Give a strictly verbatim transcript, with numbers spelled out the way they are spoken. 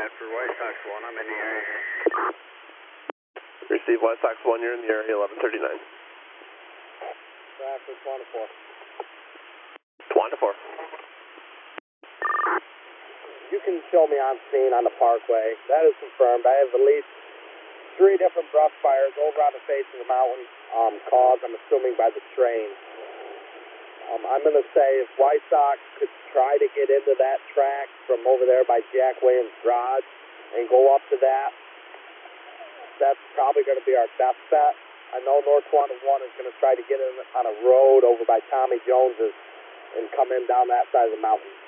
for White Sox one, I'm in the area. Receive White Sox one, you're in the area, eleven thirty-nine. Traffic one to four. one to four. You can show me on scene on the parkway. That is confirmed. I have at least three different brush fires over on the face of the mountain, um, caused, I'm assuming, by the train. Um, I'm going to say if White Sox could try to get into that track from over there by Jack Williams' garage and go up to that, that's probably going to be our best bet. I know North twenty-one is going to try to get in on a road over by Tommy Jones's and come in down that side of the mountain.